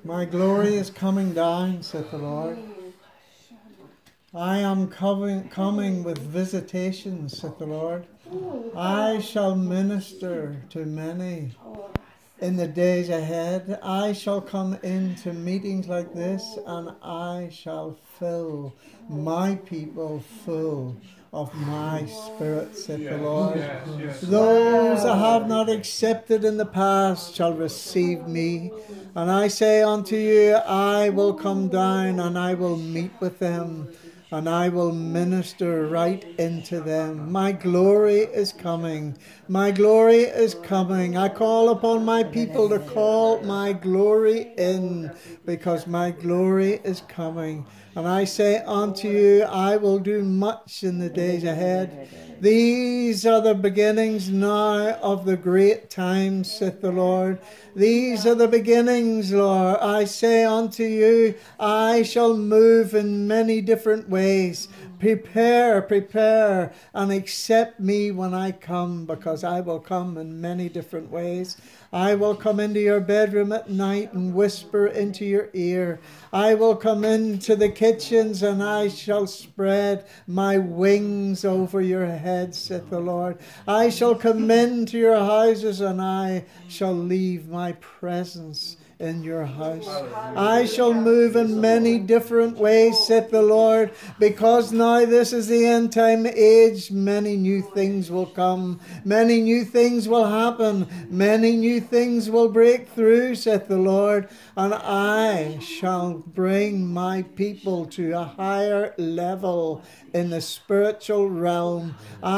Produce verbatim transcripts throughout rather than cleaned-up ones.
My glory is coming down, saith the Lord. I am coming, coming with visitations, saith the Lord. I shall minister to many in the days ahead. I shall come into meetings like this, and I shall fill my people full of my spirit, saith yes, the Lord. Yes, yes. Those that have not accepted in the past shall receive me. And I say unto you, I will come down and I will meet with them, and I will minister right into them. My glory is coming. My glory is coming. I call upon my people to call my glory in, because my glory is coming. And I say unto you, I will do much in the days ahead. These are the beginnings now of the great times, saith the Lord. These are the beginnings, Lord. I say unto you, I shall move in many different ways. Prepare, prepare, and accept me when I come, because I will come in many different ways. I will come into your bedroom at night and whisper into your ear. I will come into the kitchens and I shall spread my wings over your head, saith the Lord. I shall come into your houses and I shall leave my presence in your house. I shall move in many different ways, saith the Lord, because now this is the end time age. Many new things will come. Many new things will happen. Many new things will break through, saith the Lord. And I shall bring my people to a higher level in the spiritual realm.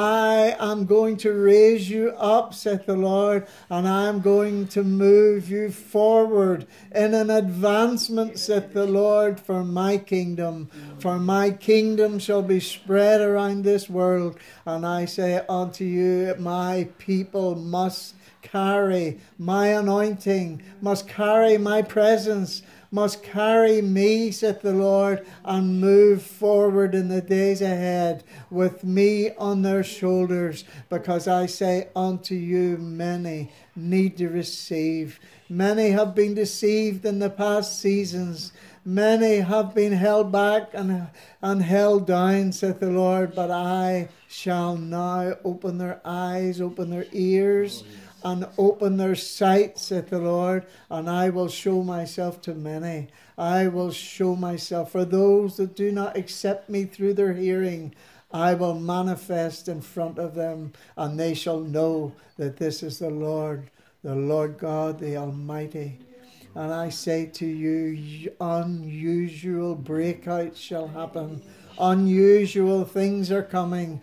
I am going to raise you up, saith the Lord, and I am going to move you forward in an advancement, saith the Lord, for my kingdom. For my kingdom shall be spread around this world. And I say unto you, my people must carry my anointing, must carry my presence, must carry me, saith the Lord, and move forward in the days ahead with me on their shoulders, because I say unto you, many need to receive. Many have been deceived in the past seasons. Many have been held back and, and held down, saith the Lord, but I shall now open their eyes, open their ears, and open their sight, saith the Lord, and I will show myself to many. I will show myself. For those that do not accept me through their hearing, I will manifest in front of them, and they shall know that this is the Lord, the Lord God, the Almighty. And I say to you, unusual breakouts shall happen. Unusual things are coming.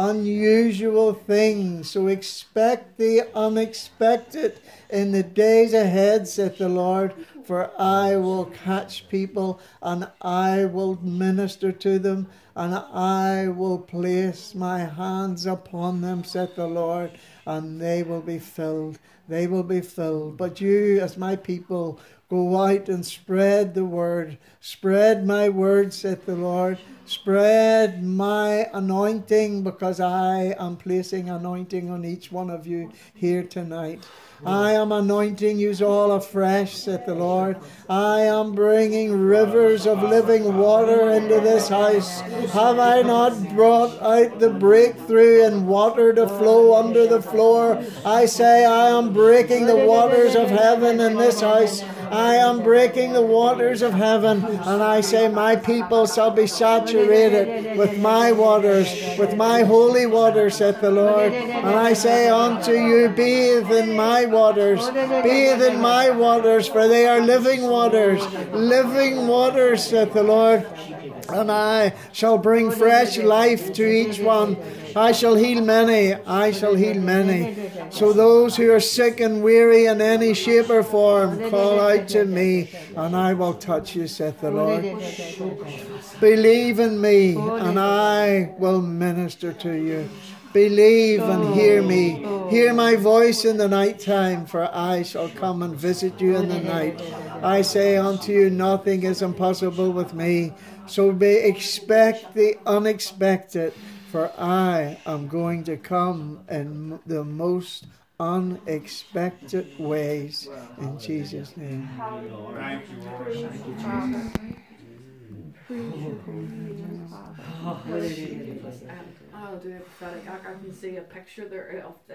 Unusual things. So expect the unexpected in the days ahead, saith the Lord. For I will catch people and I will minister to them and I will place my hands upon them, saith the Lord, and they will be filled. They will be filled. But you, as my people, go out and spread the word. Spread my word, saith the Lord. Spread my anointing, because I am placing anointing on each one of you here tonight. I am anointing you all afresh, saith the Lord. I am bringing rivers of living water into this house. Have I not brought out the breakthrough and water to flow under the floor? I say I am breaking the waters of heaven in this house. I am breaking the waters of heaven, and I say my people shall be saturated with my waters, with my holy waters, saith the Lord. And I say unto you, bathe in my waters, bathe in my waters, for they are living waters, living waters, saith the Lord. And I shall bring fresh life to each one. I shall heal many. I shall heal many. So those who are sick and weary in any shape or form, call out to me, and I will touch you, saith the Lord. Believe in me, and I will minister to you. Believe and hear me. Hear my voice in the night time, for I shall come and visit you in the night. I say unto you, nothing is impossible with me. So be expect the unexpected, for I am going to come in the most unexpected ways in Jesus' name. Thank you, Lord. Thank you, Father. Praise your holy name, Father. Um, I'll do a prophetic act. I can see a picture there of the